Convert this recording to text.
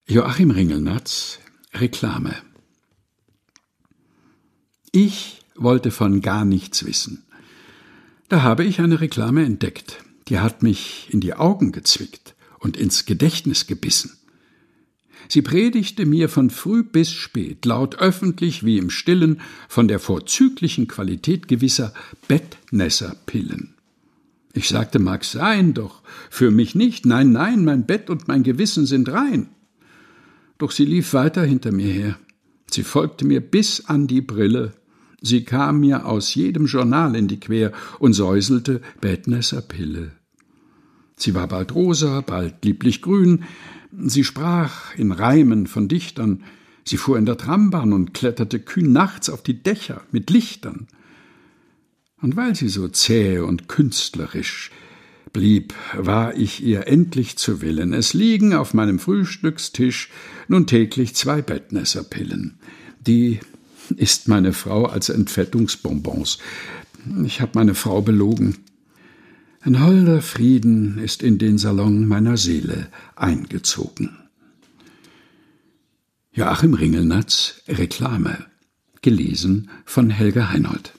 Joachim Ringelnatz, Reklame. Ich wollte von gar nichts wissen. Da habe ich eine Reklame entdeckt, die hat mich in die Augen gezwickt und ins Gedächtnis gebissen. Sie predigte mir von früh bis spät, laut öffentlich wie im Stillen, von der vorzüglichen Qualität gewisser Bettnässerpillen. Ich sagte, mag sein, doch für mich nicht. Nein, nein, mein Bett und mein Gewissen sind rein. Doch sie lief weiter hinter mir her. Sie folgte mir bis an die Brille. Sie kam mir aus jedem Journal in die Quer und säuselte Bettnässerpille. Sie war bald rosa, bald lieblich grün. Sie sprach in Reimen von Dichtern. Sie fuhr in der Trambahn und kletterte kühn nachts auf die Dächer mit Lichtern. Und weil sie so zäh und künstlerisch blieb, war ich ihr endlich zu Willen. Es liegen auf meinem Frühstückstisch nun täglich 2 Bettnässerpillen. Die ist meine Frau als Entfettungsbonbons. Ich habe meine Frau belogen. Ein holder Frieden ist in den Salon meiner Seele eingezogen. Joachim Ringelnatz, Reklame. Gelesen von Helga Heinold.